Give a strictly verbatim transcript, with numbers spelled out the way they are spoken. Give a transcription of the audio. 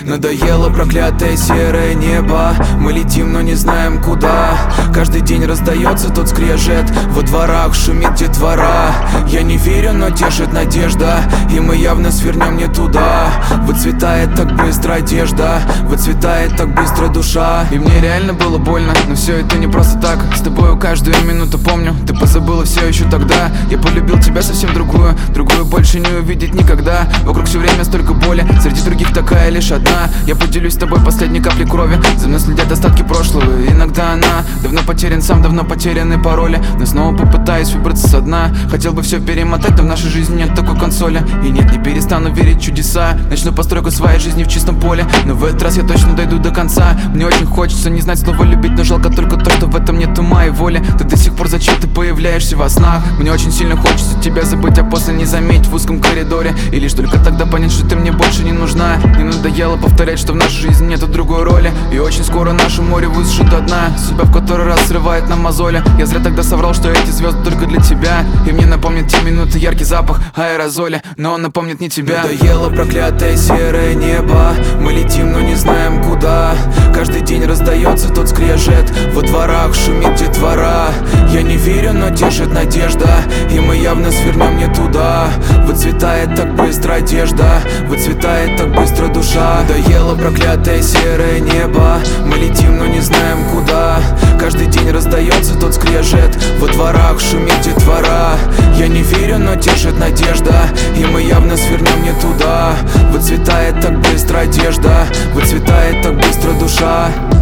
Надоело проклятое серое небо. Мы летим, но не знаем куда. Каждый день раздается тот скрежет. Во дворах шумит детвора. Я не верю, но тешит надежда. И мы явно свернем не туда. Выцветает так быстро одежда. Выцветает так быстро душа. И мне реально было больно, но все это не просто так. С тобою каждую минуту помню. Ты позабыла все еще тогда. Я полюбил тебя совсем другую. Другую больше не увидеть никогда. Вокруг все время столько боли. Среди других такая лишь одна. Я поделюсь с тобой последней каплей крови. За мной следят остатки прошлого. Иногда она давно потерян сам, давно потеряны пароли. Но снова попытаюсь выбраться со дна. Хотел бы все перемотать, но в нашей жизни нет такой консоли. И нет, не перестану верить в чудеса. Начну постройку своей жизни в чистом поле. Но в этот раз я точно дойду до конца. Мне очень хочется не знать слова любить, но жалко только то, что в этом нет ума и воли. Ты до сих пор зачем ты появляешься во снах? Мне очень сильно хочется тебя забыть, а после не заметить в узком коридоре. И лишь только тогда понять, что ты мне больше не нужна. Не надоело повторять, что в нашей жизни нету другой роли. И очень скоро наше море высушит до дна. Судьба в который раз срывает нам мозоли. Я зря тогда соврал, что эти звезды только для тебя. И мне напомнит те минуты яркий запах аэрозоля. Но он напомнит не тебя. Надоело проклятое серое небо. Мы летим, но не знаем куда. Каждый день раздается тот скрежет. Во дворах шумит детвора. Я не верю, но тешит надежда. И мы явно свернем не туда. Выцветает так быстро одежда. Выцветает так быстро душа. Надоело проклятое серое небо. Мы летим, но не знаем куда. Каждый день раздается тот скрежет. Во дворах шумит детвора. Я не верю, но тешит надежда. И мы явно свернем не туда. Выцветает так быстро одежда. Выцветает так быстро душа.